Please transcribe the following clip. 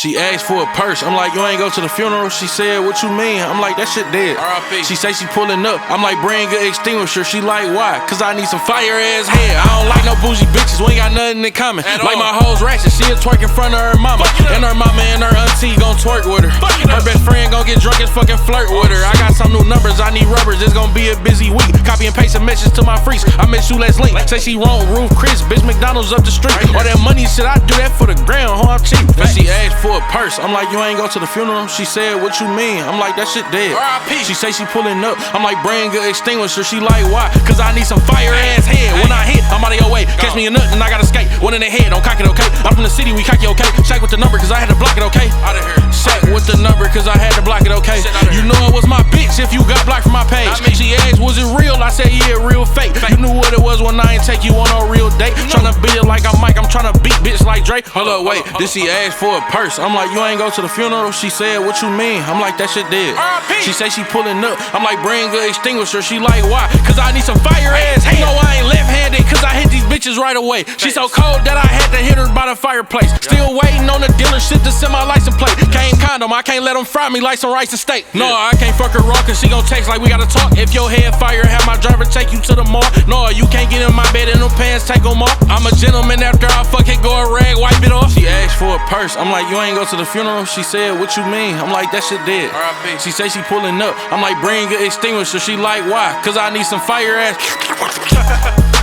She asked for a purse. I'm like, you ain't go to the funeral? She said, what you mean? I'm like, that shit dead. R.I.P. She say she pulling up. I'm like, bring an extinguisher. She like, why? Cause I need some fire ass head. I don't like no bougie bitches. We ain't got nothing in common. Like my hoes ratchet. She'll twerk in front of her mama. And her mama and her auntie gon' twerk with her. Her best friend gon' get drunk and fucking flirt with her. I got some new numbers. I need rubbers. It's gon' be a busy week. Copy and paste a message to my freaks. I miss you, let's link. Say she wrong, Roof Chris. Bitch, McDonald's up the street. All that money shit, I do that for the ground. Ho, I'm cheap. Then she asked for a purse. I'm like, you ain't go to the funeral? She said, what you mean? I'm like, that shit dead. R.I.P. She say she pulling up. I'm like, bring an extinguisher. She like, why? Cause I need some fire ass head. When I hit, I'm out of your way. Catch me a nut and I gotta skate. One in the head, don't cock it, okay? I'm from the city, we cocky, okay? Shaq with the number cause I had to block it, okay? Out of here. Shaq with the number cause I had to block it, okay? You know it was my bitch if you got blocked from my page. She asked, was it real? I said, yeah, real fake. You knew what it was when I ain't take you on no real date. Tryna beat it like I'm Mike, I'm tryna beat bitch like Drake. Hold up, wait, then she asked for a purse. I'm like, you ain't go to the funeral? She said, what you mean? I'm like, that shit dead. She say she pulling up. I'm like, bring an extinguisher. She like, why? Cause I need some fire ass. Hey, no, I ain't left-handed cause I hit these bitches right away. She so cold that I had to hit her by the fireplace. Still waiting on the dealership to send my license plate. Can't condom, I can't let them fry me like some rice and steak. No, I can't fuck her raw cause she gon' text like we gotta talk. If your head fire, have my driver take you to the mall. No, you can't get in my bed in them pants, take them off. I'm a gentleman after I fuck it, go a rag, wipe it off. She asked for a purse. I'm like, you ain't go to the funeral? She said, what you mean? I'm like, that shit dead. R.I.P. She say she pulling up. I'm like, bring an extinguisher. She like, why? Cause I need some fire ass.